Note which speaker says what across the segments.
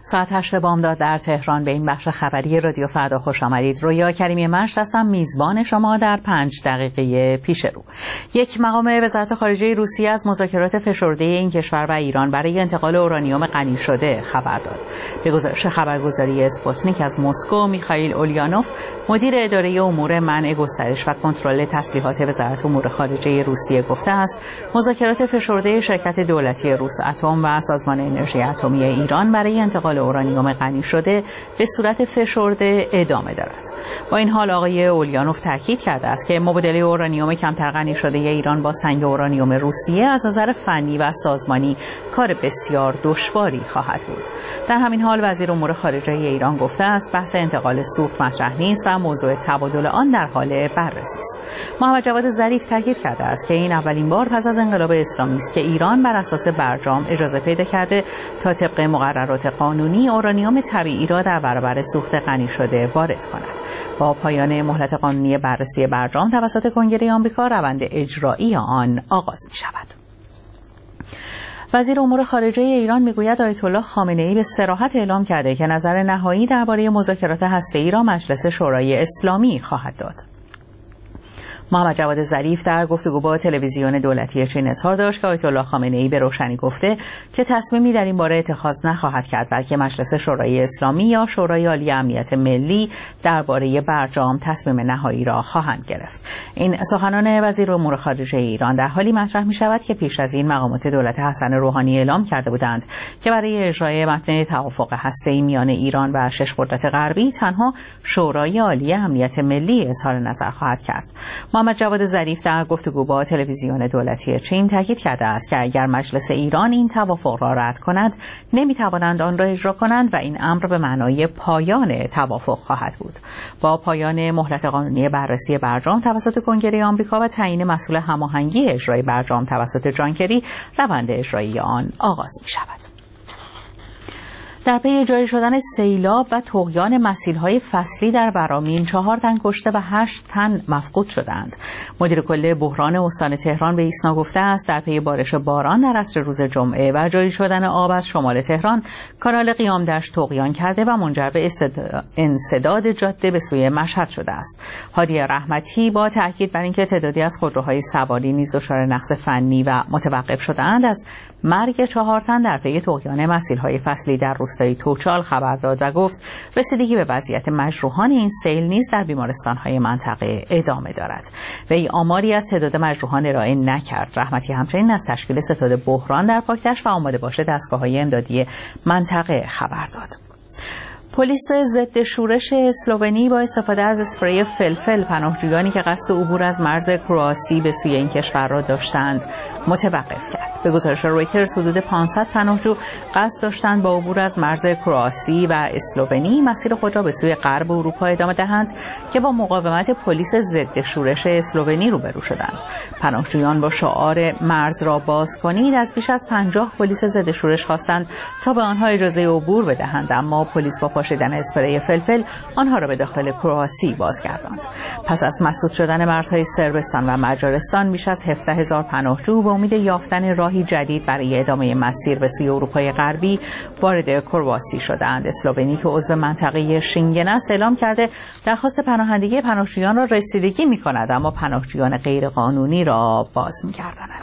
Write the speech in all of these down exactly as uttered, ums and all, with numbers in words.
Speaker 1: ساعت هشت بامداد در تهران به این بخش خبری رادیو فردا خوش آمدید. رویا کریمی مشت هستم، میزبان شما در پنج دقیقه پیش رو. یک مقام وزارت خارجه روسیه از مذاکرات فشرده این کشور و ایران برای انتقال اورانیوم غنی شده خبر داد. به گزارش خبرگزاری اسپوتنیک از مسکو، میخائیل اولیانوف، مدیر اداره امور منع، گسترش و کنترل تسلیحات وزارت امور خارجه روسیه گفته است مذاکرات فشرده شرکت دولتی روس اتم و سازمان انرژی اتمی ایران برای انتقال اورانیوم غنی شده به صورت فشرده ادامه دارد. با این حال آقای اولیانوف تاکید کرده است که مبادله اورانیوم کمتر غنی شده ایران با سنگ اورانیوم روسیه از نظر فنی و سازمانی کار بسیار دشواری خواهد بود. در همین حال وزیر امور خارجه ایران گفته است بحث انتقال سوخت مطرح نیست و موضوع تبادل آن در حال بررسی است. محمد جواد ظریف تاکید کرده است که این اولین بار پس از انقلاب اسلامی است که ایران بر اساس برجام اجازه پیدا کرده تا طبق مقررات قانونی اورانیوم طبیعی را در برابر سوخت غنی شده وارد کند. با پایان مهلت قانونی بررسی برجام توسط کنگره آمریکا روند اجرایی آن آغاز می شود. وزیر امور خارجه ایران میگوید آیت الله خامنه‌ای به صراحت اعلام کرده که نظر نهایی درباره مذاکرات هسته‌ای را مجلس شورای اسلامی خواهد داد. محمد جواد ظریف در گفتگو با تلویزیون دولتی چین اظهار داشت که آیت الله خامنه‌ای به روشنی گفته که تصمیمی در این باره اتخاذ نخواهد کرد، بلکه مجلس شورای اسلامی یا شورای عالی امنیت ملی درباره برجام تصمیم نهایی را خواهند گرفت. این سخنان وزیر امور خارجه ایران در حالی مطرح می شود که پیش از این مقامات دولت حسن روحانی اعلام کرده بودند که برای اجرای متن توافق هسته‌ای میان ایران و شش قدرت غربی تنها شورای عالی امنیت ملی اظهار نظر خواهد کرد. محمد جواد ظریف در گفتگو با تلویزیون دولتی چین تاکید کرده است که اگر مجلس ایران این توافق را رد کند نمی‌توانند آن را اجرا کنند و این امر به معنای پایان توافق خواهد بود. با پایان مهلت قانونی بررسی برجام توسط کنگره آمریکا و تعیین مسئول هماهنگی اجرای برجام توسط جان کری روند اجرایی آن آغاز می‌شود. در پی جاری شدن سیلاب و طغیان مسیل‌های فصلی در برامین چهار تن کشته و هشت تن مفقود شدند. مدیر کل بحران استان تهران به ایسنا گفته است در پی بارش باران در عصر روز جمعه و جاری شدن آب از شمال تهران کانال قیام دشت طغیان کرده و منجر به انسداد جاده به سوی مشهد شده است. هادی رحمتی با تاکید بر اینکه تعدادی از خودروهای سواری نیز دچار نقص فنی و متوقف شده‌اند از مرگ چهار تن در پی طغیان مسیل‌های فصلی در روستای توچال خبر داد و گفت رسیدگی به وضعیت مجروحان این سیل نیز در بیمارستان‌های منطقه ادامه دارد. وی آماری از تعداد مجروحان ارائه نکرد. رحمتی همچنین از تشکیل ستاد بحران در پاکدشت و آماده باش دستگاه‌های امدادی منطقه خبر داد. پلیس ضد شورش اسلوونی با استفاده از اسپری فلفل پناهجویانی که قصد عبور از مرز کرواسی به سوی این کشور را داشتند متوقف کرد. به گزارش رویترز حدود پانصد پناهجو قصد داشتند با عبور از مرز کرواسی و اسلوونی مسیر خود را به سوی غرب اروپا ادامه دهند که با مقاومت پلیس ضد شورش اسلوونی روبرو شدند. پناهجویان با شعار مرز را باز کنید از بیش از پنجاه پلیس ضد شورش خواستند تا به آنها اجازه عبور بدهند، اما پلیس با پاشیدن اسپری فلفل آنها را به داخل کرواسی بازگرداند. پس از مسدود شدن مرزهای صربستان و مجارستان بیش از هفده هزار پناهجو به امید یافتن راهی جدید برای ادامه مسیر به سوی اروپای غربی وارد کرواسی شدند. اسلوونی که عضو منطقه شنگن است اعلام کرده درخواست پناهندگی پناهجویان را رسیدگی می‌کند، اما پناهجویان غیرقانونی را باز می‌گرداند.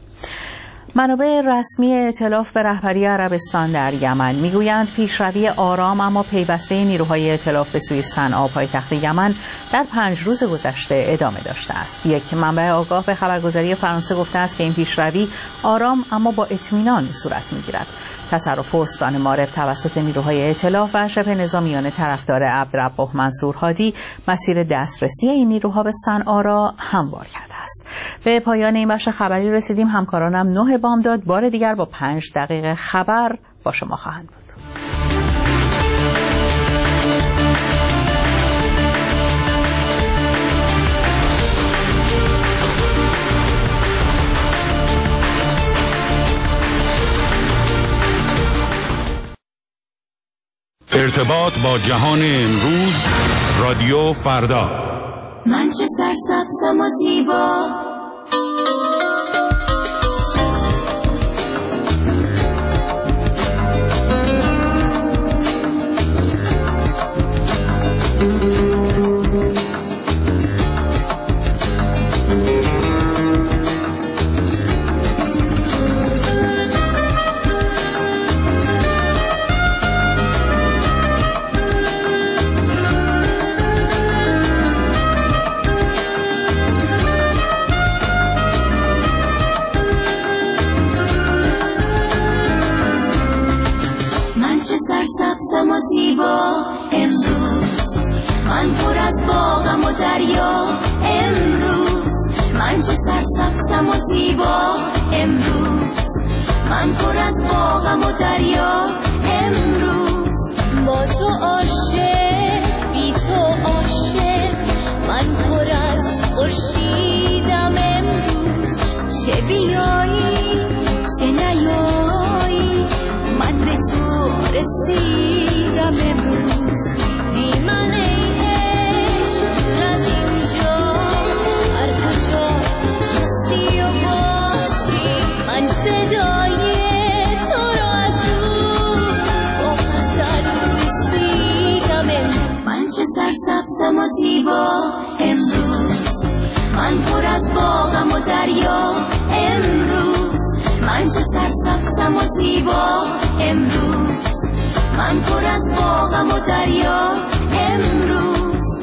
Speaker 1: منابع رسمی ائتلاف به رهبری عربستان در یمن میگویند پیشروی آرام اما پیوسته نیروهای ائتلاف به سوی صنعا پایتخت یمن در پنج روز گذشته ادامه داشته است. یک منبع آگاه به خبرگزاری فرانسه گفته است که این پیشروی آرام اما با اطمینان صورت میگیرد. تصرف استان مارب توسط نیروهای ائتلاف و شبه نظامیان طرفدار عبدالرب منصور هادی مسیر دسترسی این نیروها به صنعا را هموار کرده است. به پایان این بخش خبری رسیدیم. همکارانم نه بامداد بار دیگر با پنج دقیقه خبر با شما خواهند بود.
Speaker 2: ارتباط با جهان امروز، رادیو فردا.
Speaker 3: منچستر سبزم و زیبا، سرسبزم و زیبا امروز من پر از باغم و دریا امروز من چه سرسبزم و زیبا امروز من پر از باغم و دریا امروز با تو عاشق بی تو عاشق من پر از خورشیدم امروز چه بیایی چه نیایی من به تو رسیدم امروز بی من ای عشق دور از اینجا هر کجا هستی و باشی من صدای تو را از دور با غزل رسیدم امروز من چه سرسبزم و زیبا امروز من پر از باغم و دریا امروز من چه سرسبزم و زیبا امروز من پر از باغم و دریا امروز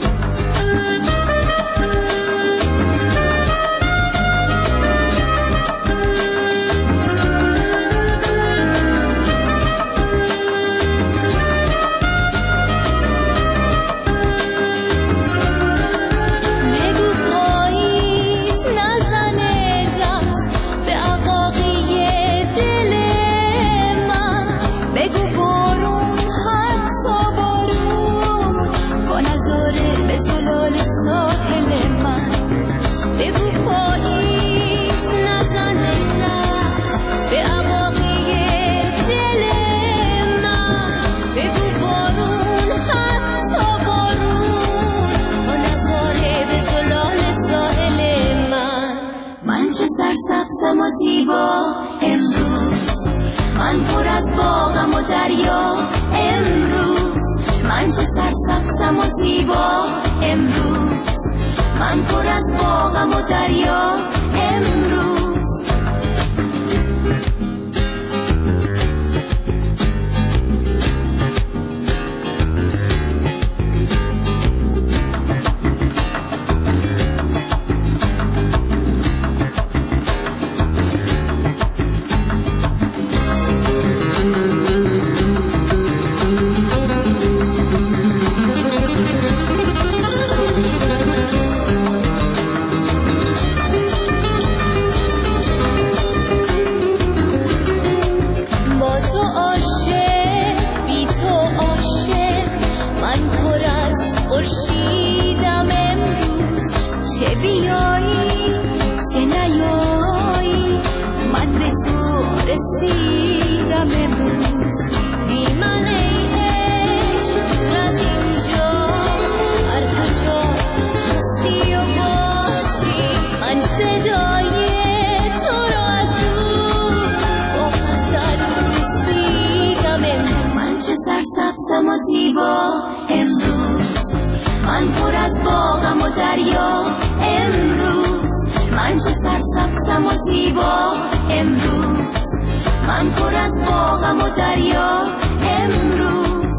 Speaker 3: سرسبزم و زیبا امروز من پر از باغم و دریا امروز من چه سرسبزم و زیبا امروز من پر از باغم و دریا امروز سرسبزم و زیبا امروز من پر از باغم و دریا امروز من چه سرسبزم و زیبا امروز من پر از باغم و دریا امروز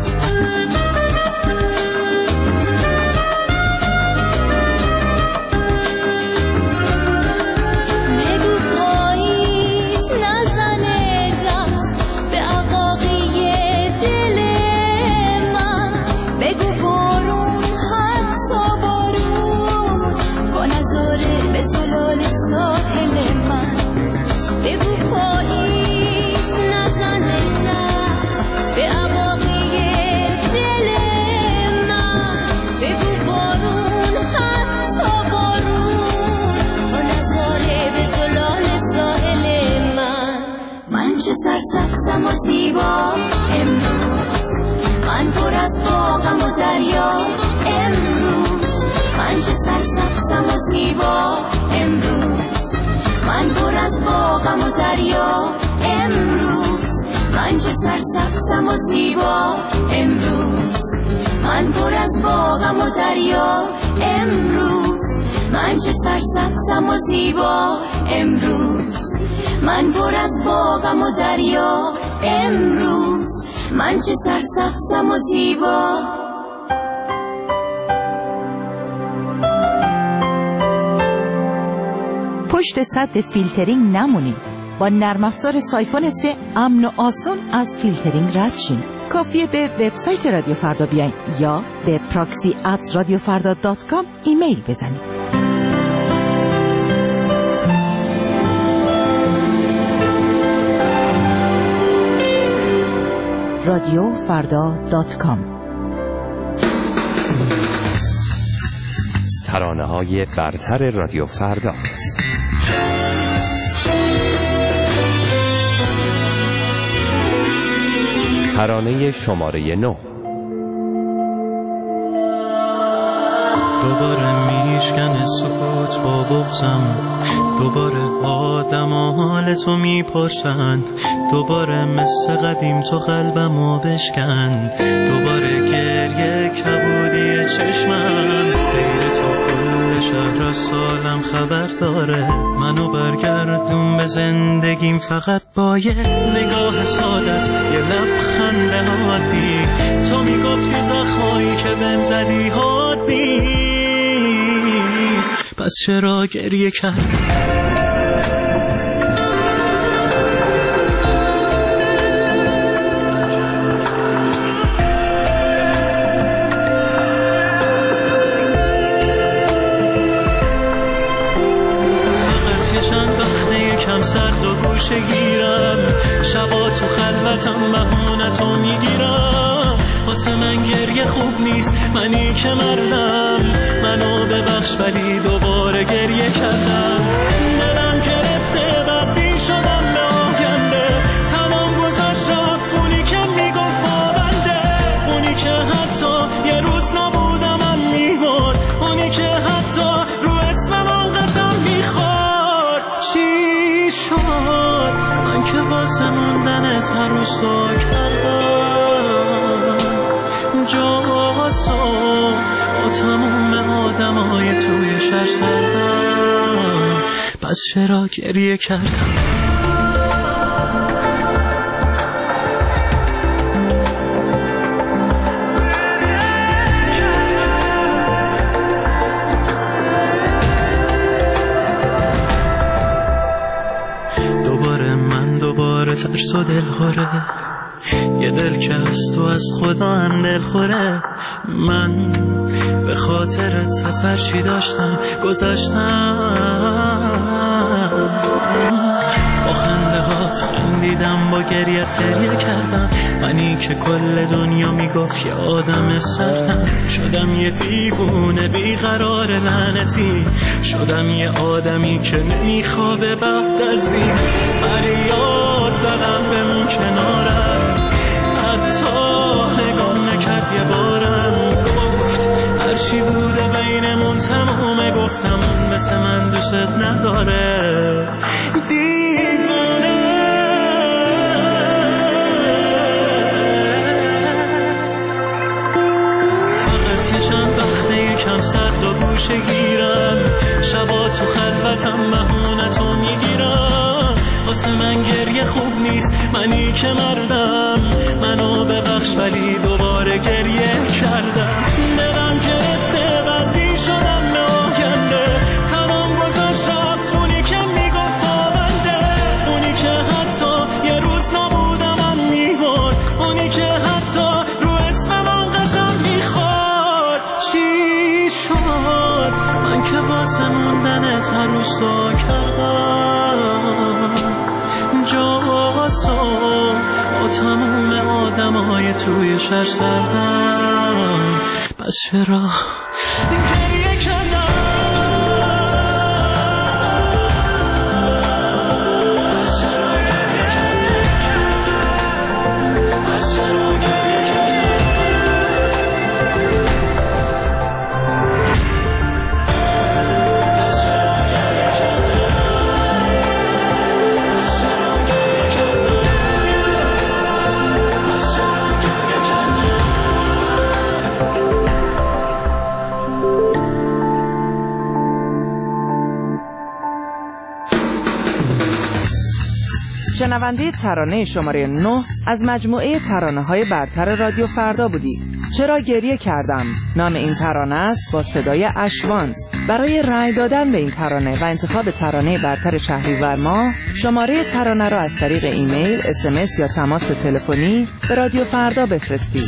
Speaker 3: سرسبزم و زیبا امروز من پر از باغم و دریا امروز من چه سرسبزم و زیبا امروز من پر از باغم و دریا امروز من چه سرسبزم و زیبا امروز من پر از باغم و دریا امروز من چه سرسبزم و زیبا امروز من پر از باغم و دریا امروز من چه سرسبزم و زیبا.
Speaker 4: پشت سد فیلترینگ نمونیم، با نرم افزار سایفون سه امن و آسون از فیلترینگ رد شیم. کافیه به وبسایت رادیو فردا بیاین یا به پراکسی ات رادیو فردا دات کام ایمیل بزنید. رادیو فردا دات کام.
Speaker 5: ترانه‌های برتر رادیو فردا. ترانه شماره نو.
Speaker 6: دوباره میشکنه سکوت با بغزم، دوباره آدم حال تو میپرسن، دوباره مثل قدیم تو قلبمو بشکن، دوباره گریه کبودی چشمم، غیر تو کل شهر از سالم خبر داره، منو برگردون به زندگیم فقط با یه نگاه سادت، یه لبخند عادی، تو میگفتی زخمایی که بهم زدی عادی، پس چرا گریه کرد؟ سرد و گوشه گیرم، شبا تو خلوتم بهونتو میگیرم، واسه من گریه خوب نیست، منی که مردم، منو ببخش ولی دوباره گریه کردم، دلم گرفته بدبین شدم به آینده، تنم گذاشت رفت اونی که میگفت با بنده، اونی که حتی یه روز نبودم من میبرد، اونی که حتی رو اسمم آن قسم میخورد. چی من که واسه موندن تروسا کردم جاسو با تموم آدم های توی شهر سردم، پس چرا گریه کردم؟ ترس و دل خوره، یه دل که از تو از خدا هم دل خوره، من به خاطر تسر چی داشتم گذاشتم، با خنده هات خندیدم، با گریت گریه کردم، منی که کل دنیا میگفت یه آدم سردم، شدم یه دیوونه بیقرار لعنتی، شدم یه آدمی که نمیخوابه بعد از این، فریاد زدم بمون کنارم، حتی نگام نکرد یه بارم، گفت هرچی بوده بینمون تمومه، گفتم اون مثل من دوست نداره، دیوونه. فقط یه چند وقته یکم سرد و گوشه گیرم، شبا تو خلوتم بهونتو میگیرم، واسه من گریه خوب نیست، منی که مردم، منو ببخش ولی دوباره گریه کردم، دلم گرفته بدبین شدم به آینده، تنم گذاشت رفت اونی که میگفت با بنده، اونی که حتی یه روز نبودم من میبرد، اونی که حتی رو اسمم آن قسم میخورد. چی شد من که واسه موندن تروسا کردم جاسو با تموم آدم های توی شهر سردم، پس چرا گریه کردم؟
Speaker 4: شنونده ترانه شماره نه از مجموعه ترانه‌های برتر رادیو فردا بودی. چرا گریه کردم؟ نام این ترانه است با صدای اشوان.
Speaker 7: برای رأی دادن به این ترانه و انتخاب ترانه برتر شهریور ماه، شماره ترانه را از طریق ایمیل، اس ام اس یا تماس تلفنی به رادیو فردا بفرستید.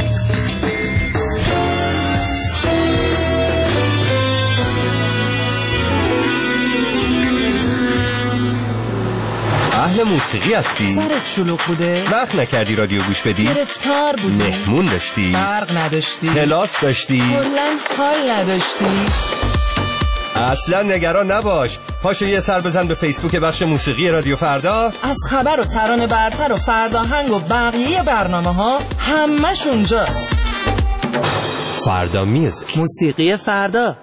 Speaker 5: اهل موسیقی هستی؟
Speaker 7: سرت شلوغ بوده؟
Speaker 5: وقت نکردی رادیو گوش بدی؟
Speaker 7: گرفتار بودی؟
Speaker 5: مهمون داشتی؟
Speaker 7: برق نداشتی؟
Speaker 5: کلاس داشتی؟
Speaker 7: کلاً حال نداشتی؟
Speaker 5: اصلا نگران نباش، پاشو یه سر بزن به فیسبوک بخش موسیقی رادیو فردا.
Speaker 7: از خبر و ترانه برتر و فرداهنگ و بقیه برنامه ها همش اونجاست.
Speaker 5: فردا میوزیک،
Speaker 7: موسیقی فردا.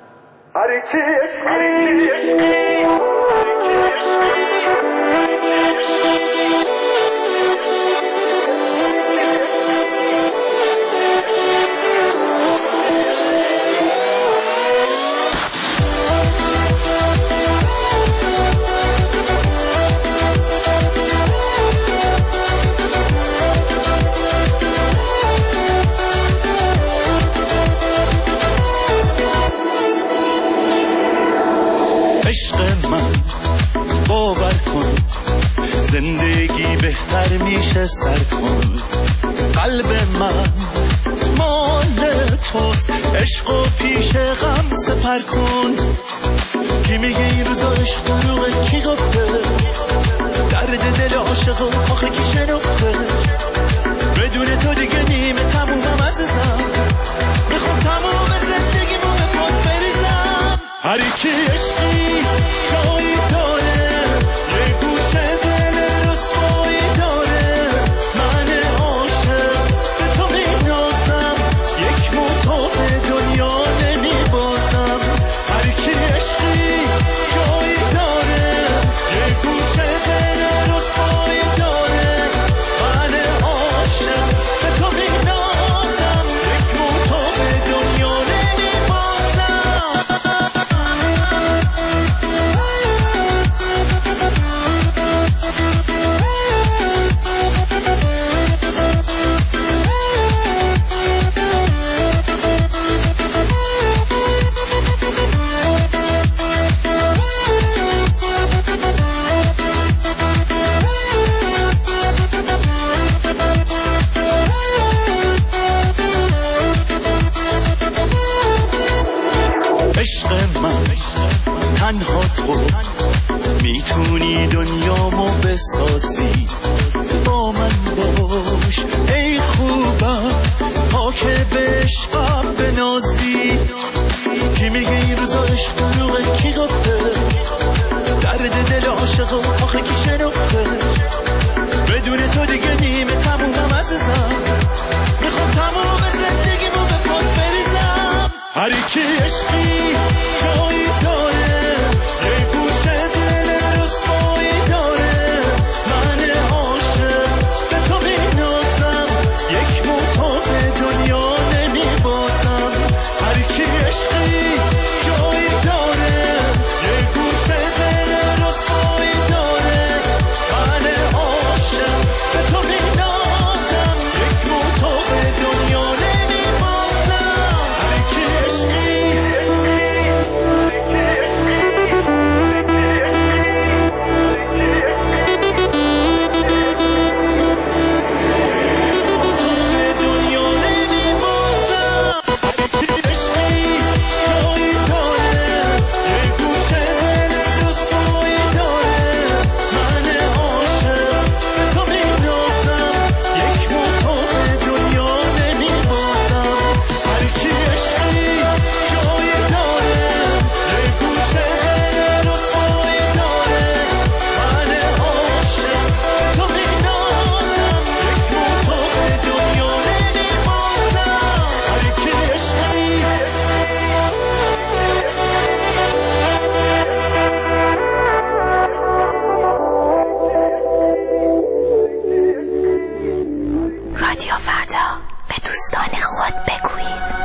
Speaker 6: عشق من باور کن زندگی بهتر میشه سر کن، قلب من مال توست، عشق و پیش غم سپر کن. کی میگه این روزا عشق دروغه؟ کی گفته؟ درد دل عاشق و آخه کی شنفته؟ بدون تو دیگه نیمه تمومم عزیزم، میخوام تموم زندگیمو به پات بریزم. هر کی عشقی جایی داره، یه گوشه دل رسوایی داره، من عاشق به تو مینازم، یک موتو به دنیا نمیبازم. هر کی عشقی جایی داره، یه گوشه دل رسوایی داره، من عاشق به تو مینازم، یک موتو به دنیا نمیبازم. عشق من تنها تو میتونی دنیامو بسازی، با من باش ای خوبم تا که به عشقم بنازی. کی میگه این روزا عشق دروغه؟ کی گفته؟ درد دل عاشق و آخه کی شنفته؟ بدون تو دیگه نیمه تمومم عزیزم، میخوام تموم زندگیمو به پات بریزم. هر کی عشقی جایی داره، یه گوشه دل رسوایی داره، من عاشق به تو مینازم، یک موتو به دنیا نمیبازم. هر کی عشقی جایی داره، یه گوشه دل رسوایی داره، من عاشق به تو مینازم، یک موتو به دنیا نمیبازم. هر کی عشقی
Speaker 3: رادیو فردا، به دوستان خود بگویید.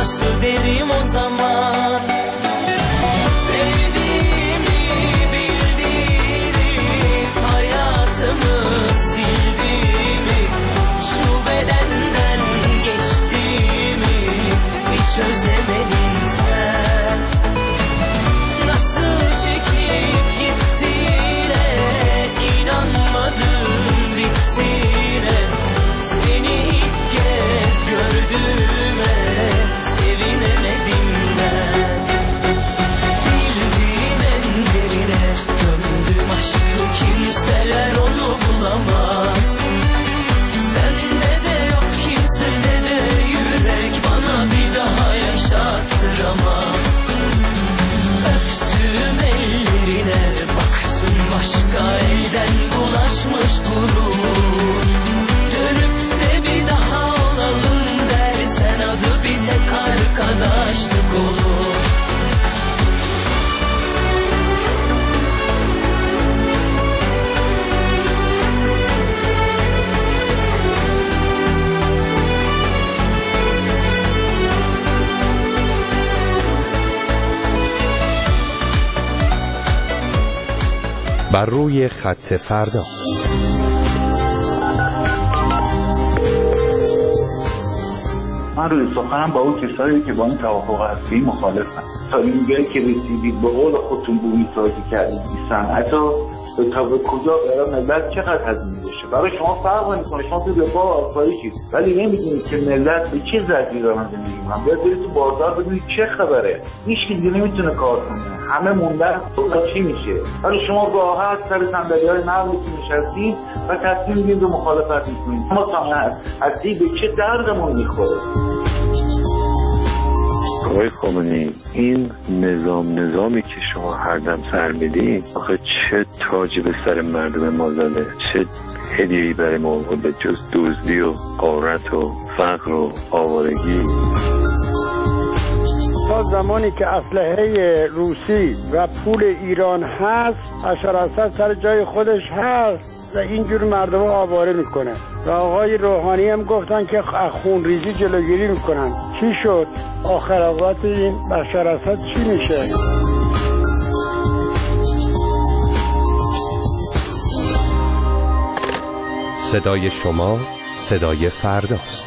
Speaker 6: nasıl derim o zaman? Sevdiğimi bildiğimi, hayatımı sildiğimi, şu bedenden geçtiğimi hiç çözemedin sen. Nasıl çekip gittiğine inanmadım bittiğine, seni ilk kez gördüğüme sevinemedim ben. Bildiğim en derine gömdüm aşkı, kimseler onu bulamaz. Sende de yok kimsede de yürek, bana bir daha yaşattıramaz. Öptüm ellerine, baktım başka elden bulaşmış gurur. Dönüp de bir daha olalım dersen adı bir tek arkadaşlık olur.
Speaker 8: بر روی خط فردا.
Speaker 9: من روی سخنم با اون کسایی که با این توافق هستی مخالفم. تا اینجایی که رسیدید به قول خودتون بومی سازی کردید این صنعت رو تا به کجا برای ملت چقدر هزینه بشه؟ برای شما فرق نمی‌کنه، شما تو دفاع آسایشید ولی نمیدونید که ملت به چه زجری دارن زندگی می‌کنن. باید برید تو بازار ببینید چه خبره. هیچ کی نمیتونه کار کنه، همه موندن تا چی میشه. ولی شما راحت سر صندلی‌های نقلتون نشستید و تصمیم می‌گیرید و مخالفت می‌کنید. ما صنعت هستی به چه دردمون می‌خوره؟
Speaker 10: آقای خامنه‌ای، این نظام نظامی که شما هر دم سر میدین آخه چه تاجی به سر مردم ما زده، چه هدیه‌ای برای ما به جز دزدی و غارت و فقر و آوارگی.
Speaker 11: تا زمانی که اسلحه روسی و پول ایران هست، بشار اسد سر جای خودش هست و اینجور مردم آواره میکنه. و آقای روحانی هم گفتن که خونریزی جلوگیری میکنن. چی شد؟ آخر عاقبت این بشار اسد چی میشه؟
Speaker 8: صدای شما صدای فرداست.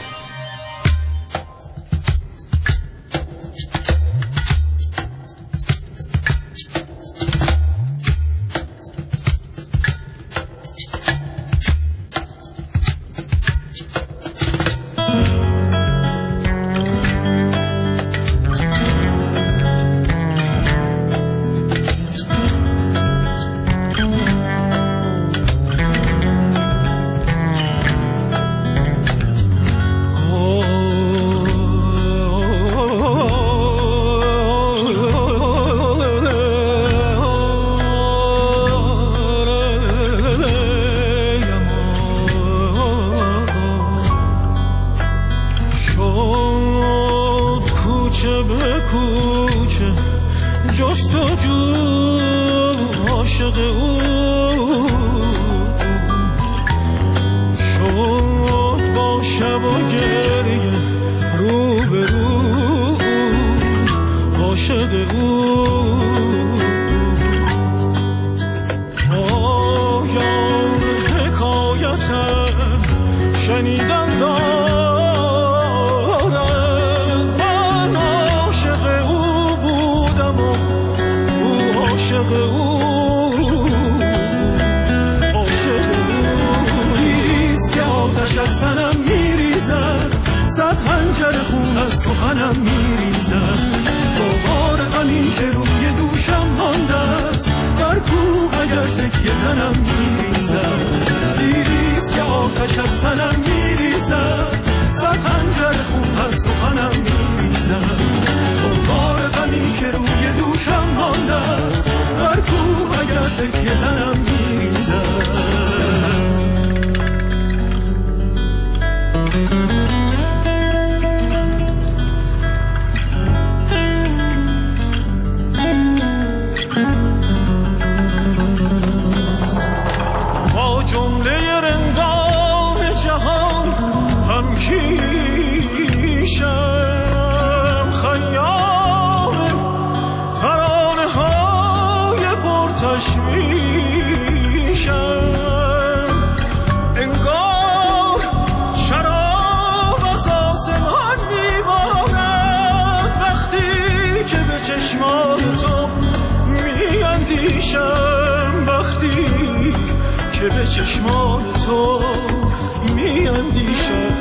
Speaker 6: به چشمای تو می اندیشم.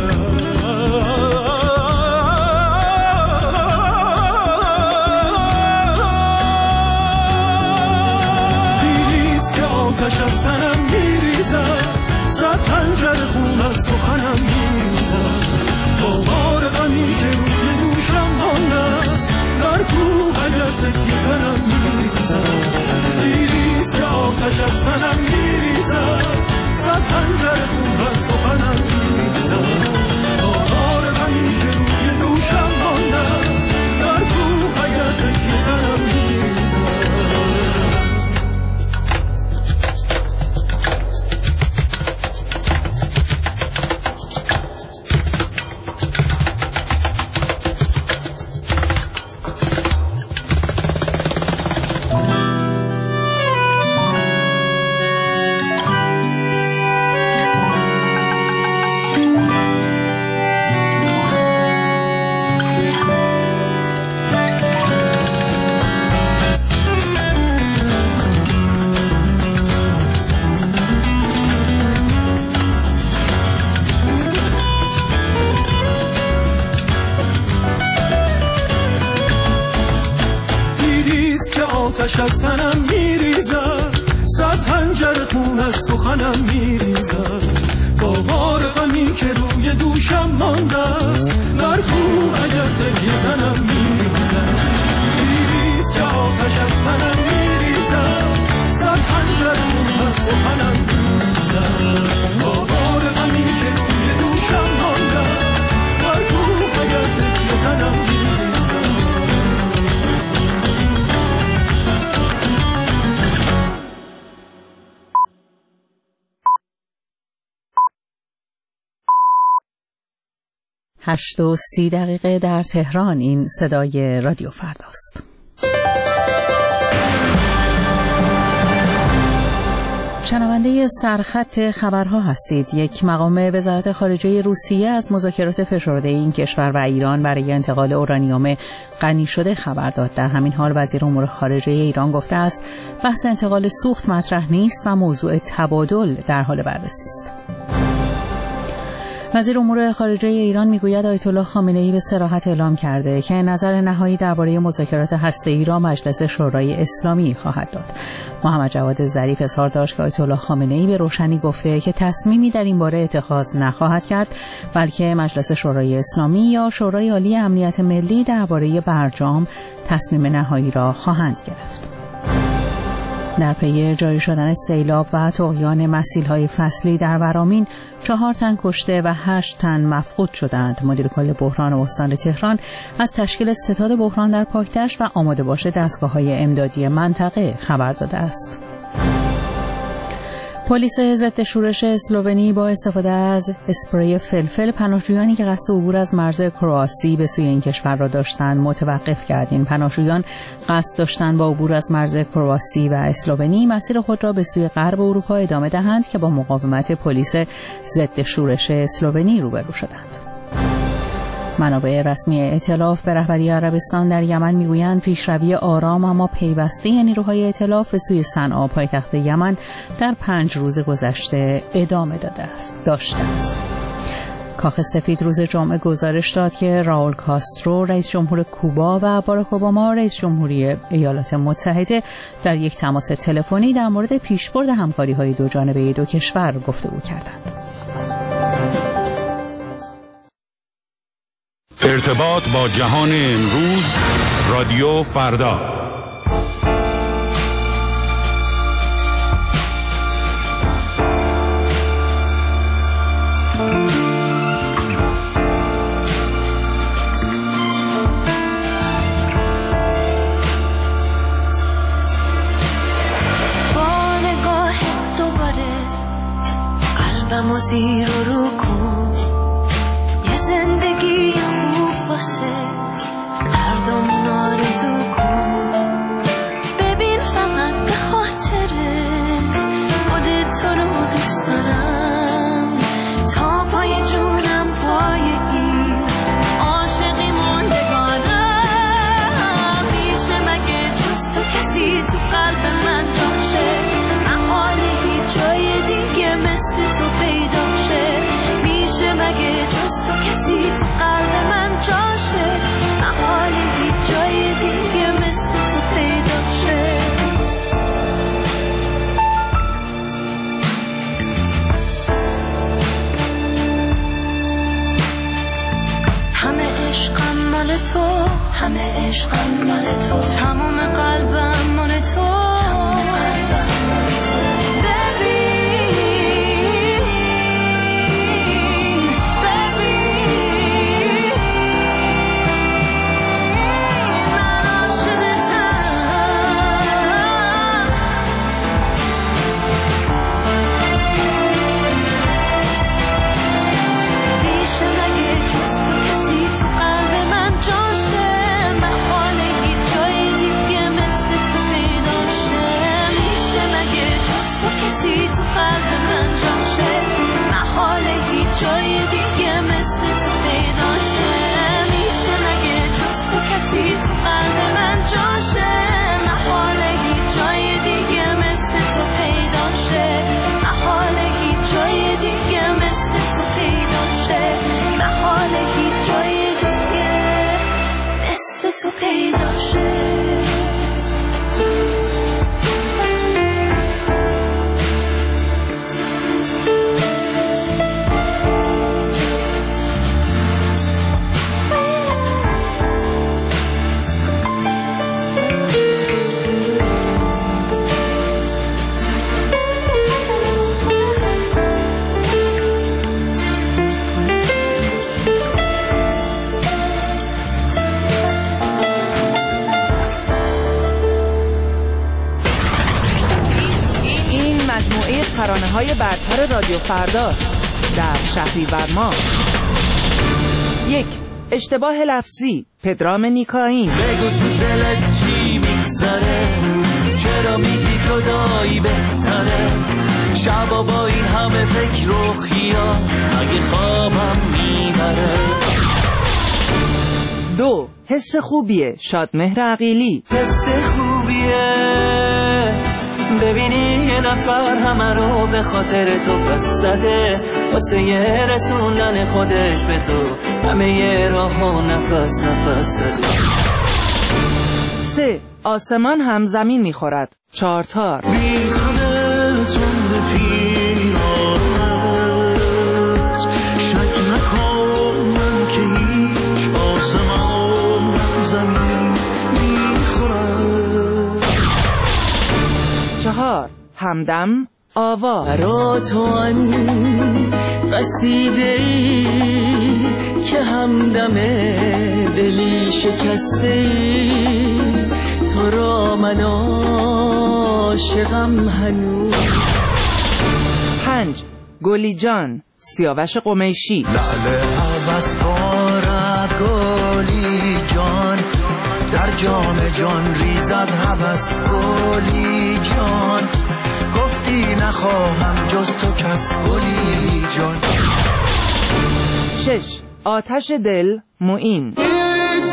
Speaker 6: دیریست که آتش از تنم میریزد، صد خنجر خون از سخنم میریزد. بار غمی که روی دوشم مانده در کوه اگر تکیه زنم میریزد. دیریست که آتش از تنم میریزد، صد خنجر خون از سخنم میریزد. بار غمی که روی دوشم مانده در کوه اگر تکیه زنم میریزد. آتش از تنم میریزد، صد خنجر خون از سخنم میریزد. با بار غمی که روی دوشم مانده است در کوه اگر تکیه زنم میریزد. دیریست که آتش از تنم میریزد، صد خنجر خون از سخنم میریزد. با بار غمی که روی دوشم مانده است در کوه اگر تکیه زنم میریزد.
Speaker 1: هشت و سی دقیقه در تهران. این صدای رادیو فرداست. شنونده سرخط خبرها هستید. یک مقام وزارت خارجه روسیه از مذاکرات فشرده این کشور و ایران برای انتقال اورانیوم غنی شده خبر داد. در همین حال وزیر امور خارجه ایران گفته است بحث انتقال سوخت مطرح نیست و موضوع تبادل در حال بررسی است. وزیر امور خارجه ایران میگوید آیت الله خامنه‌ای به صراحت اعلام کرده که نظر نهایی درباره مذاکرات هسته‌ای را مجلس شورای اسلامی خواهد داد. محمد جواد ظریف اظهار داشت که آیت الله خامنه‌ای به روشنی گفته که تصمیمی در این باره اتخاذ نخواهد کرد، بلکه مجلس شورای اسلامی یا شورای عالی امنیت ملی درباره برجام تصمیم نهایی را خواهند گرفت. در پی جاری شدن سیلاب و طغیان مسیل‌های فصلی در ورامین چهار تن کشته و هشت تن مفقود شدند. مدیر کل بحران استان تهران از تشکیل ستاد بحران در پاکدشت و آماده باش دستگاه‌های امدادی منطقه خبر داده است. پلیس ضد شورش اسلوونی با استفاده از اسپری فلفل پناهجویانی که قصد عبور از مرز کرواسی به سوی این کشور را داشتند متوقف کرد. این پناهجویان قصد داشتند با عبور از مرز کرواسی و اسلوونی مسیر خود را به سوی غرب اروپا ادامه دهند که با مقاومت پلیس ضد شورش اسلوونی روبرو شدند. منابع رسمی ائتلاف به رهبری عربستان در یمن میگویند پیشروی آرام اما پیوسته نیروهای ائتلاف به سوی صنعا پایتخت یمن در پنج روز گذشته ادامه داده است داشته است. کاخ سفید روز جمعه گزارش داد که راول کاسترو رئیس جمهور کوبا و باراک اوباما رئیس جمهوری ایالات متحده در یک تماس تلفنی در مورد پیشبرد همکاری‌های دو جانبه دو کشور گفتگو کردند.
Speaker 2: ارتباط با جهان امروز، رادیو فردا.
Speaker 3: با نگاه دوباره قلبمو زیر و رو کن، یه زندگی خوب واسه هر دومون آرزو کن. ببین فقط به خاطره خودت تو رو دوست دارم، تا پای جونم پای این عاشقی موندگارم. میشه مگه جز تو کسی تو قلب من جاشه، من حال هیچ جای کسی تو قلب من جاشه، محال هیچ جای دیگه مثل تو پیدا شه. همه عشقم مال تو، همه عشقم مال تو، تمام قلبم مال تو. جای دیگه مثل تو پیدا شه، میشه مگه جز تو کسی تو قلب من جاشه، محاله هیچ جای دیگه مثل تو پیدا شه، محاله هیچ جای دیگه مثل تو پیدا شه، محاله هیچ جای دیگه مثل تو پیدا شه.
Speaker 7: ترانه های برتر رادیو فرداست در شهریور ماه. یک، اشتباه لفظی، پدرام نیکاین.
Speaker 6: بگو تو دلت چی میگذره، چرا میگی جدایی بهتره، شبا با این همه فکر و خیال اگه خوابم میبره.
Speaker 7: دو، حس خوبیه، شادمهر عقیلی.
Speaker 6: حس خوبیه ببینی یه نفر همه رو به خاطر تو پس زده، واسه یه رسوندن خودش به تو همه یه راه و نفس نفس زده.
Speaker 7: سه، آسمان هم زمین میخورد، چارتار.
Speaker 6: بیتونه تند پیرانت، شک نکن من که هیچ آسمان هم زمین میخورد.
Speaker 7: چهار، همدم آوا.
Speaker 6: برا تو آن قصیده ای که همدم دلی شکسته ای، تو را من عاشقم هنوز.
Speaker 7: پنج، گلی جان، سیاوش قمیشی.
Speaker 6: لعل عوض بارد گلی جان، در جام جان ریزد هوس گلی جان، گفتی نخواهم جز تو کس گلی جان.
Speaker 7: شش، آتش دل، معین.
Speaker 6: هیچ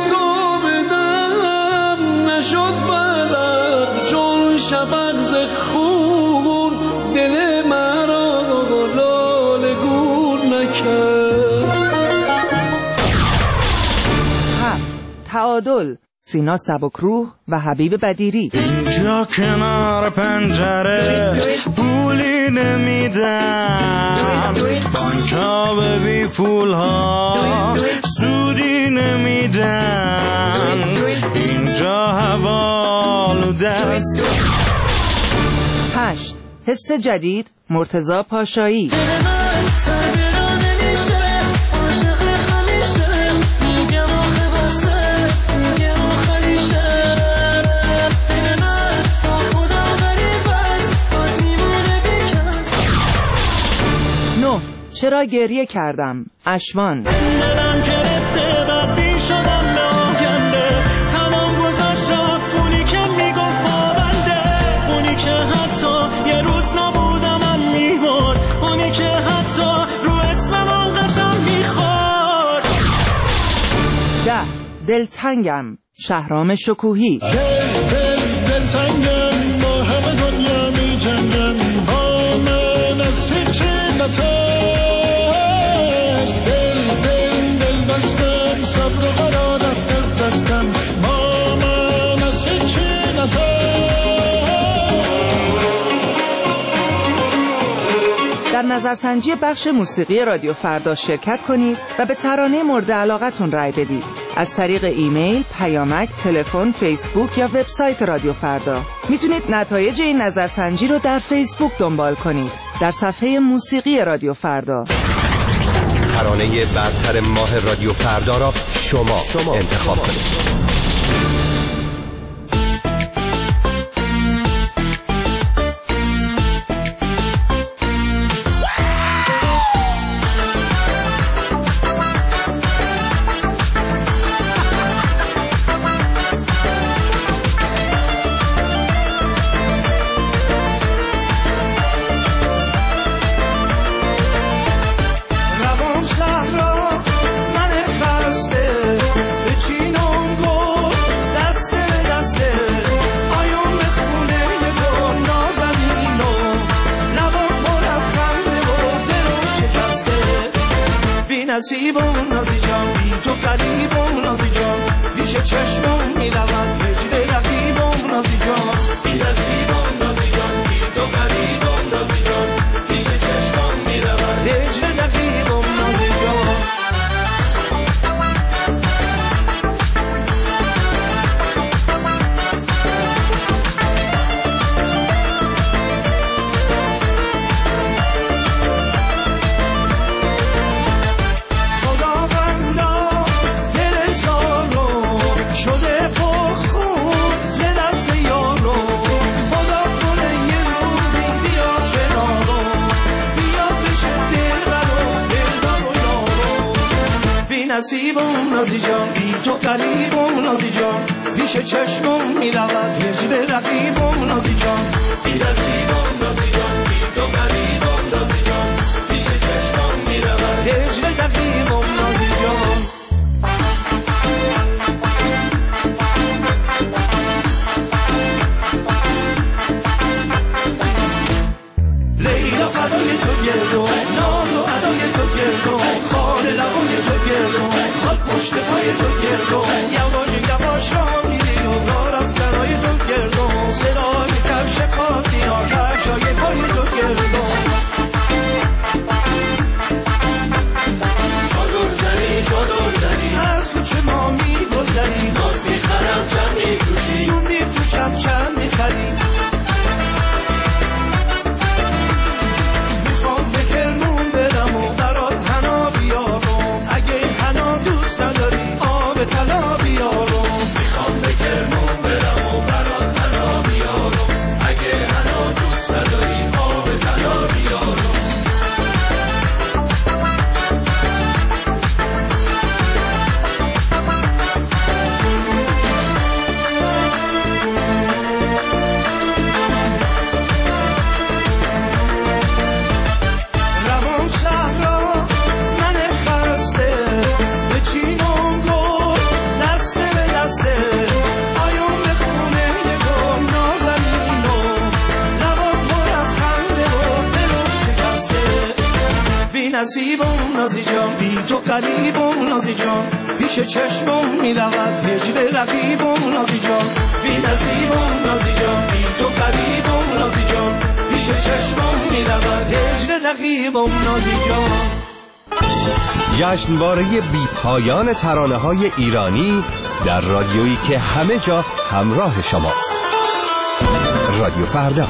Speaker 6: صابدم نشد بلد چون شفق ز خون، دل مرا لاله گون نکرد.
Speaker 7: هفت، تعادل، سینا سبکروح و حبیب بدیری.
Speaker 6: اینجا کنار پنجره پولی نمیدم، بانکا به بی پول ها سودی نمیدن، اینجا حوالو دست.
Speaker 7: هشت، حس جدید، مرتضی پاشایی. چرا گریه کردم، اشوان.
Speaker 6: دلم گرفته بدبین شدم به آینده، تمام گذاشت رفت اونی که میگفت پابنده، اونی که حتی یه روز نبودم میمرد، اونی که حتی رو اسمم قسم میخورد.
Speaker 7: ده، دلتنگم، شهرام شکوهی.
Speaker 12: دل دل دلتنگم، با همه دنیا میجنگم، با من از هیچی نترس، دل دل
Speaker 7: نظرسنجی بخش موسیقی رادیو فردا شرکت کنید و به ترانه مورد علاقتون رای بدید. از طریق ایمیل، پیامک، تلفن، فیسبوک یا وبسایت رادیو فردا. میتونید نتایج این نظرسنجی رو در فیسبوک دنبال کنید. در صفحه موسیقی رادیو فردا.
Speaker 8: ترانه برتر ماه رادیو فردا را شما, شما انتخاب کنید.
Speaker 13: نصیبم نازی جان بی تو قریبم نازی جان پیش چشمم میلود هجر رقیبم نازی جان بی نصیبم نازی جان بی تو قریبم نازی جان پیش چشمم میلود هجر رقیبم نازی جان نصیبم نازی جان بی تو قریبم نازی جان پیش چشمم میلود هجر رقیبم نازی جان بی نصیبم نازی جان بی تو قریبم نازی جان پیش چشمم میلود هجر رقیبم نازی جان لیلا فدای تو گردم ناز و ادای تو گردم خال لبای تو گردم خال پشت پای تو گردم یواش یواش را میری و را رفتنای تو گردم صدای کفش پات میاد کفشای پای تو گردم چادر زنی چادر زنی از کوچه ما میگذری ناز میخرم چند میفروشی چون میفروشم چند میخری نداری آب طلا بیارم میخوام به کرمون برم و برات طلا بیارم اگه هنو دوست نداری آب طلا بیارم روان صحرا من خسته به چینم گل دسته به دسته آیون به خونه نگم نازنینم لبا پر از خنده و دلم شکسته بی نصیبم نازی جان بی تو قریبم نازی جان پیش چشمم میلود هجر رقیبم نازی جان بی نصیبم نازی جان بی تو قریبم نازی جان پیش چشمم میلود هجر رقیبم نازی جان
Speaker 5: جشنواره بی پایان ترانه های ایرانی در رادیویی که همه جا همراه شماست. رادیو فردا.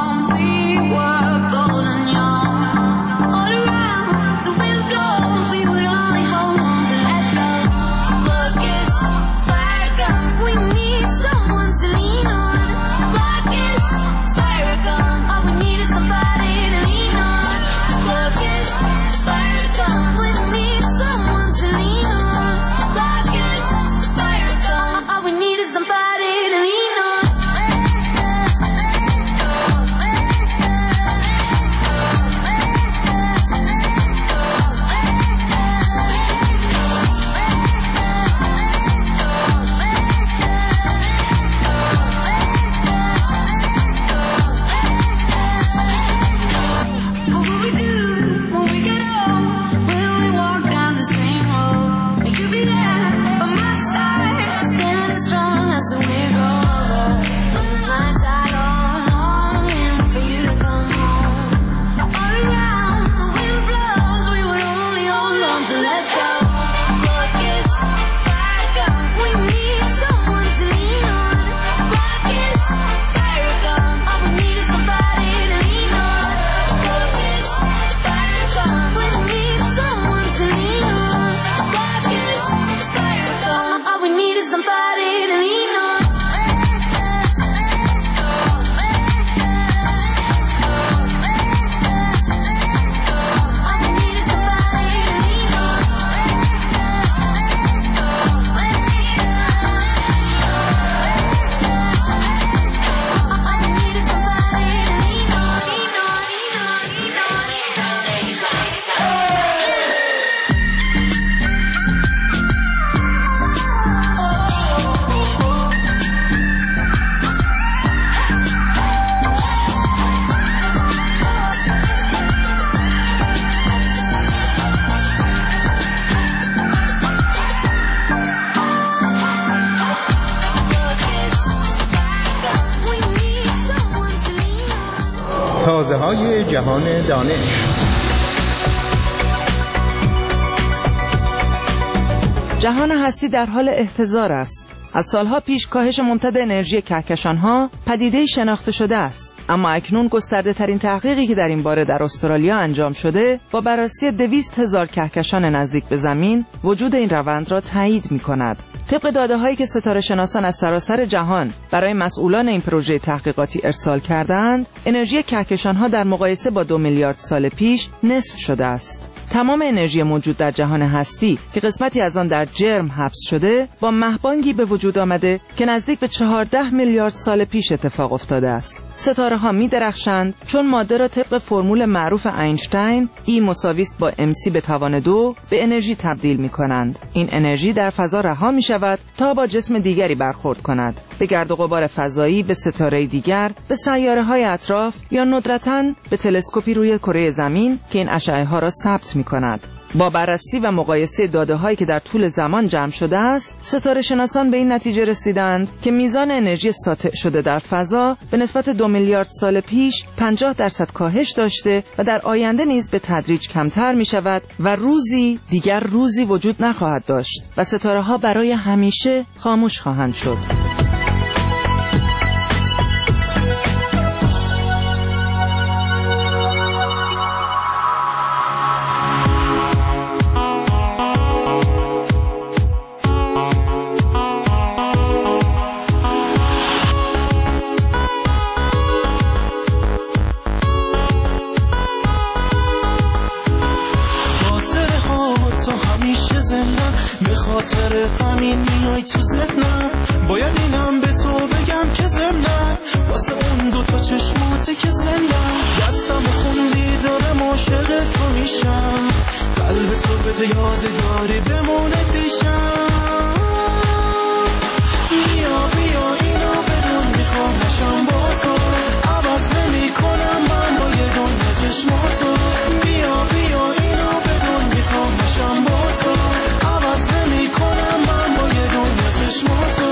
Speaker 3: We were
Speaker 14: تازه های جهان دانش.
Speaker 7: جهان هستی در حال احتضار است. از سالها پیش کاهش ممتد انرژی کهکشان‌ها پدیده‌ای شناخته شده است، اما اکنون گسترده ترین تحقیقی که در این باره در استرالیا انجام شده با بررسی دویست هزار کهکشان نزدیک به زمین وجود این روند را تایید می‌کند. طبق داده‌هایی که ستاره شناسان از سراسر جهان برای مسئولان این پروژه تحقیقاتی ارسال کردند، انرژی کهکشان‌ها در مقایسه با دو میلیارد سال پیش نصف شده است. تمام انرژی موجود در جهان هستی که قسمتی از آن در جرم حبس شده با مهبانگی به وجود آمده که نزدیک به چهارده میلیارد سال پیش اتفاق افتاده است. ستاره ها می درخشند چون ماده را طبق فرمول معروف اینشتین E مساوی است با ام سی به توان دو به انرژی تبدیل می کنند. این انرژی در فضا رها می شود تا با جسم دیگری برخورد کند، به گرد و غبار فضایی، به ستاره دیگر، به سیاره های اطراف یا ندرتاً به تلسکوپی روی کره زمین که این اشعه ها را ثبت می کند. با بررسی و مقایسه داده‌هایی که در طول زمان جمع شده است، ستاره شناسان به این نتیجه رسیدند که میزان انرژی ساطع شده در فضا به نسبت دو میلیارد سال پیش پنجاه درصد کاهش داشته و در آینده نیز به تدریج کمتر می شود و روزی دیگر روزی وجود نخواهد داشت و ستاره ها برای همیشه خاموش خواهند شد.
Speaker 6: به خاطر همین میای تو ذهنم، باید اینم به تو بگم که ضمنم واسه اون دوتا چشماته که زندم، دستم خوندی دارم عاشق تو میشم، قلب تو بده یادگاری بمونه پیشم. بیا بیا اینو بدون میخوام نشم با تو، عوض نمی کنم من با یه دنیا چشماتو. بیا بیا اینو بدون میخوام نشم با تو، عوض نمی کنم من با یه دنیا چشماتو.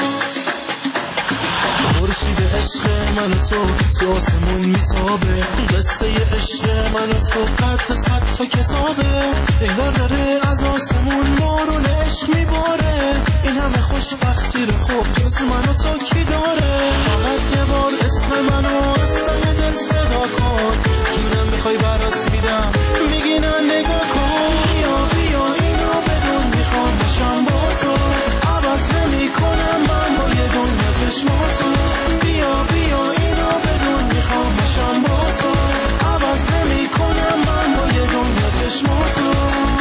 Speaker 6: خورشید عشق من و تو تو آسمون میتابه، قصه عشق من و تو قد صد تا کتابه، انگار داره از آسمون بارون عشق میباره، این همه خوشبختی رو خوب جز من و تو کی داره؟ فقط یه بار اسم منو از ته دل صدا کن، جونم میخوای برات میدم میگی نه نگاه کن. بیا بیا اینو بدون میخوام باشم با تو، عوض نمی کنم من با یه دنیا چشماتو. بیا بیا اینو بدون میخوام باشم با تو، عوض نمی کنم من با یه دنیا چشماتو.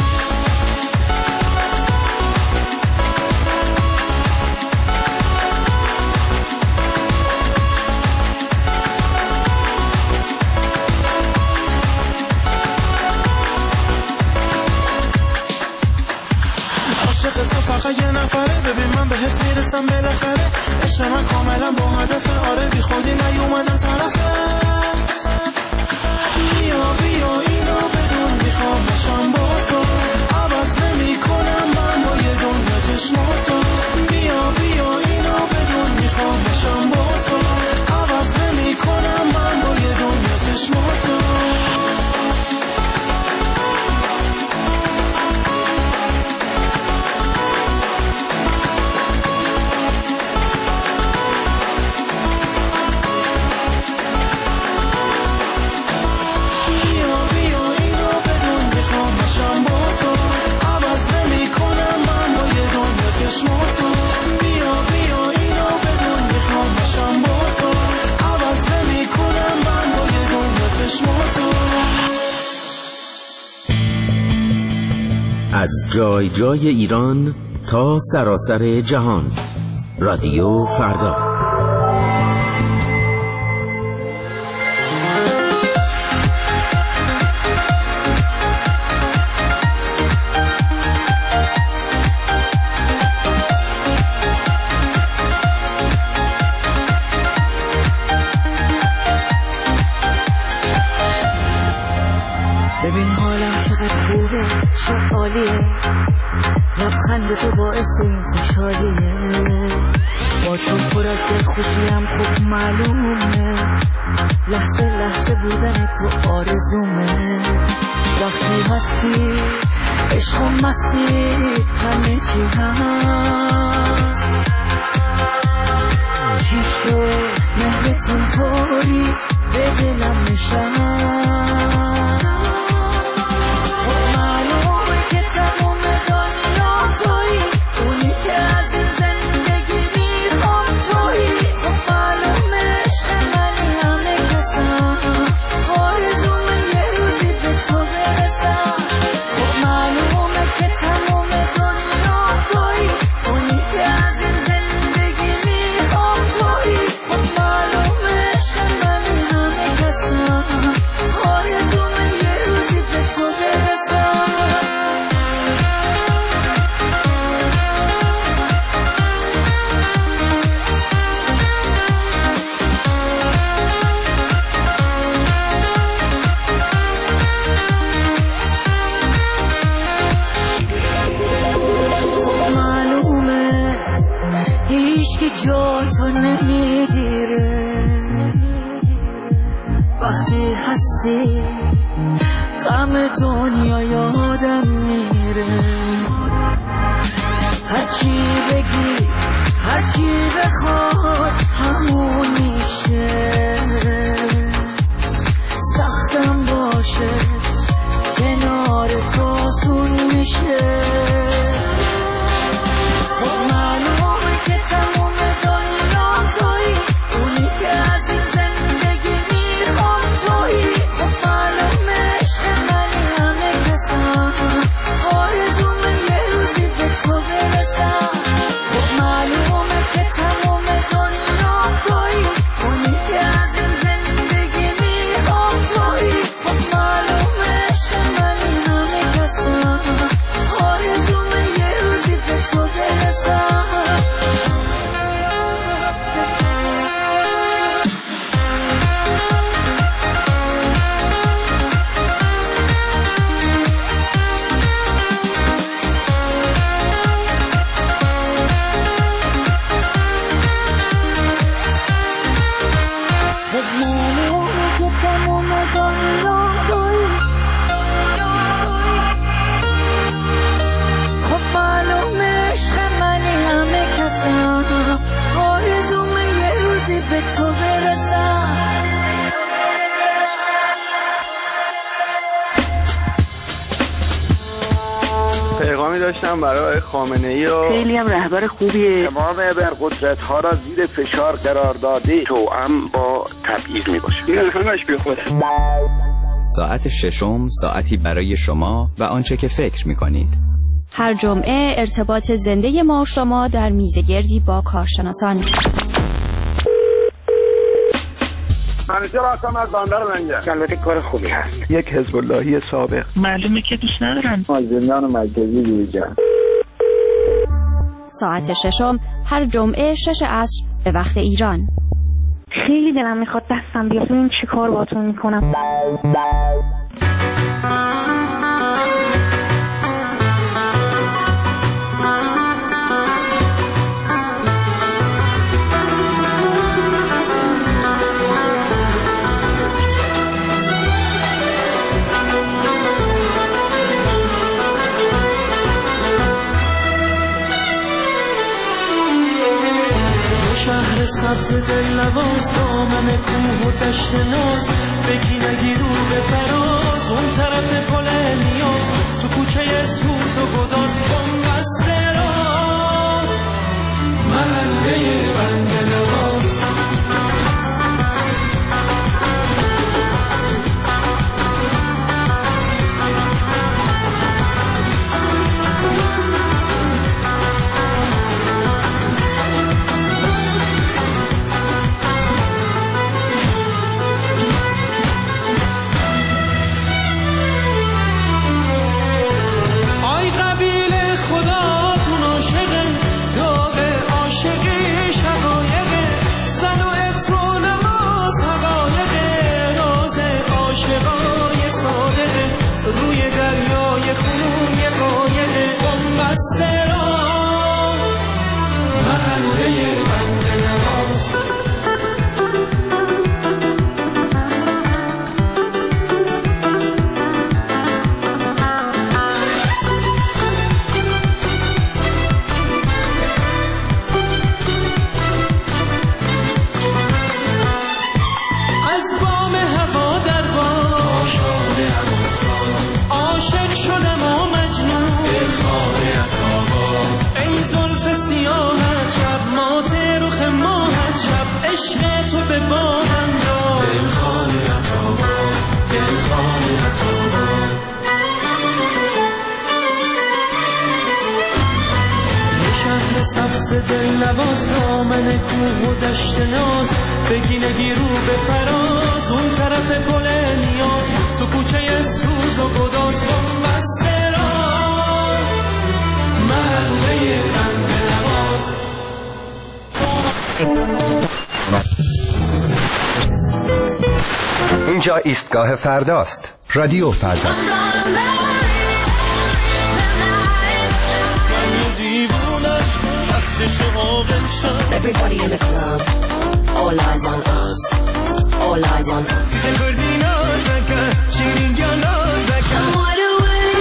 Speaker 6: عاشق تو فقط یه نفره، ببین من بهت میرسم بالاخره، عشق من کاملا با هدفه، آره بی خودی نیومدم طرفت. بیا بیا اینو بدون میخوام باشم با تو، عوض نمی کنم من با یه دنیا چشماتو. بیا بیا اینو بدون میخوام باشم با تو، عوض نمی کنم من با یه دنیا چشماتو. بیا بیا اینو بدون میخوام باشم با تو، عوض نمی کنم من با یه دنیا چشماتو.
Speaker 15: از جای جای ایران تا سراسر جهان، رادیو فردا.
Speaker 16: ببین حالم چقدر خوبه، چه عالیه، لبخند تو باعث این خوشحالیه. با تو پر از خوشیم خوب معلومه، لحظه لحظه بودن تو آرزومه. وقتی هستی عشق و مستی همه چی هست. چی شد مهرتون طوری به دلم نشست. خب معلومه که تموم دنیا تویی، اونی که از این زندگی میخوام تویی. خب معلومه عشق منی همه کسم، آرزومه یه روزی به تو برسم. خب معلومه که تموم دنیا تویی، اونی که از این زندگی میخوام تویی. خب معلومه عشق منی همه کسم، آرزومه یه روزی به تو برسم. معلومه هیچ که جا تو نمیگیره، وقتی هستی غم دنیا یادم میره. هرچی بگی هرچی بخواد همون میشه، سختم باشه کنار تو آسون میشه. خب معلومه که تموم دنیا تویی، اونی که از این زندگی میخوام تویی. خب معلومه عشق منی همه کسم، آرزومه یه روزی به تو برسم. خب معلومه که تموم دنیا تویی، اونی که از این زندگی میخوام تویی. خب معلومه عشق منی همه کسم، آرزومه یه روزی به تو برسم. خب معلومه که تموم دنیا تویی، خب معلومه عشق منی همه کسم، آرزومه یه روزی به تو برسم.
Speaker 17: پیغامی داشتم برای خامنه‌ای و
Speaker 18: خیلی هم رهبر خوبیه.
Speaker 17: تمام ابرقدرت‌ها را زیر فشار قرار داده، توأم با تبعیض میباشه. این همش بی خوده.
Speaker 19: ساعت ششم ساعتی برای شما و آنچه که فکر میکنید.
Speaker 20: هر جمعه ارتباط زنده ما و شما در میزگردی با کارشناسان.
Speaker 17: منیجر هستم از بندر منگه. البته کار خوبی هست. یک حزب اللهی سابق.
Speaker 18: معلومه که دوست ندارن.
Speaker 17: از زندان مرکزی دیگر.
Speaker 20: ساعت ششم هر جمعه شش عصر به وقت ایران.
Speaker 18: خیلی دلم میخواد دستم بیاد، ببین چی کار باتون میکنم.
Speaker 6: شهر سبز دل نواز، دامن کوه و دشت ناز، بگی نگی رو به فراز، اون طرف پل نیاز، تو کوچه سوت و گداز، بنبست راز، محله بند نواز. محله بند دل نواز دامن کوه و دشت ناز بگینگی رو به فراز اون طرف گل نیاز تو کوچه سوز و گداز بسته را محله بند نواز.
Speaker 8: اینجا ایستگاه فرداست. رادیو فردا.
Speaker 16: Everybody in the club, all eyes on us, all eyes on us. I'm wide awake.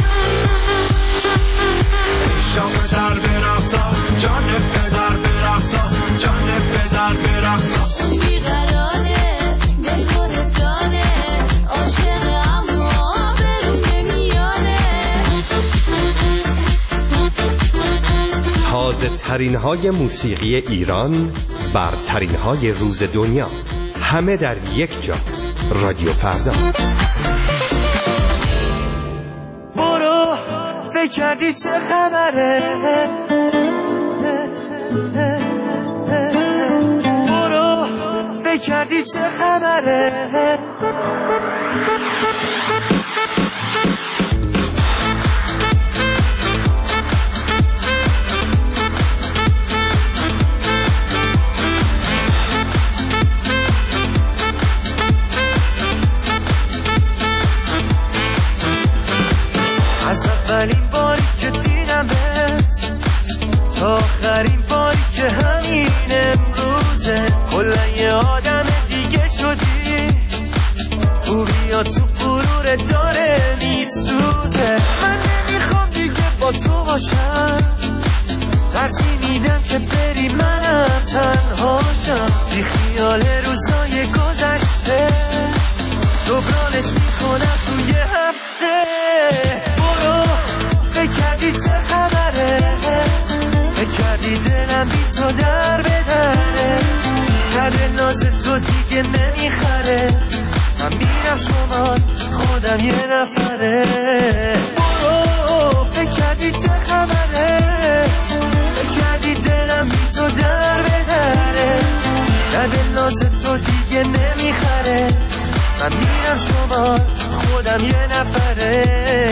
Speaker 13: شام در برقصا جانب پدر برقصا جانب پدر برقصا
Speaker 3: بیقراره دل خوددانه عاشق اما برون نمیاره.
Speaker 8: تازه ترین های موسیقی ایران، برترین های روز دنیا، همه در یک جا. رادیو فردا.
Speaker 13: برو فکر کردی چه خبره، برو فکر کردی چه خبره. از اولین باری که دیدمت تا آخرین باری که همین امروزه کلا یه آدم دیگه شدی. خوبیا تو غرور داره میسوزه. من نمیخوام دیگه با تو باشم، ترجیح میدم که بری منم تنهاشم. بی خیال روزای گذشته جبرانش میکنم توی هفته. برو فکر کردی چه خبره، فکر کردی دلم بی تو در بدره. کرده ناز تو دیگه نمیخره، من میرم شمال خودم یه نفره. برو فکر کردی چه خبره، فکر کردی دلم بی تو در بدره. کرده ناز تو دیگه نمیخره، من میرم شمال خودم یه نفره.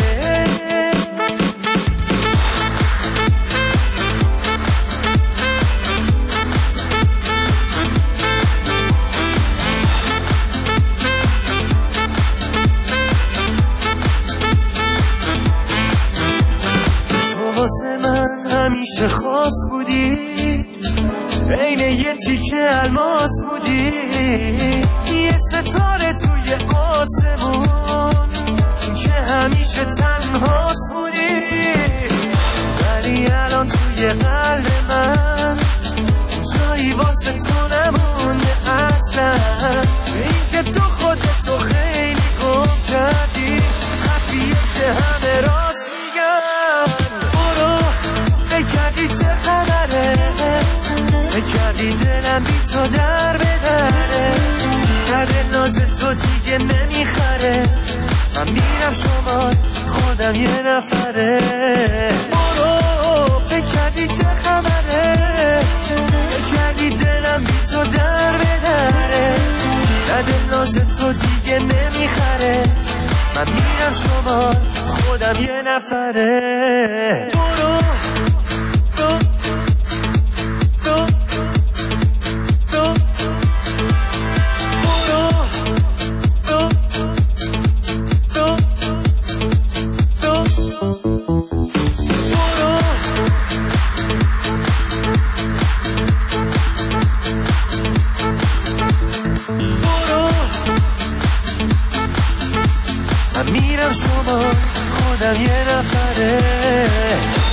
Speaker 13: تو واسه من همیشه خاص بودی، عین یه تیکه الماس بودی، یه ستاره توی آسمون که همیشه تنهاست بودی. ولی الان توی قلب من جایی واسه تو نمونده اصلا. این که تو خودتو خیلی گم کردی، خفیه که همه راست میگن. برو فکر کردی چه خبره، فکر کردی دلم بی تو در بدره. کرده ناز تو دیگه نمیخره، من میرم شمال خودم یه نفره. برو فکر کردی چه خبره، فکر کردی دلم بی تو در بدره. کرده ناز تو دیگه نمیخره، من میرم شمال خودم یه نفره. برو من میرم شما خودم یه نفره.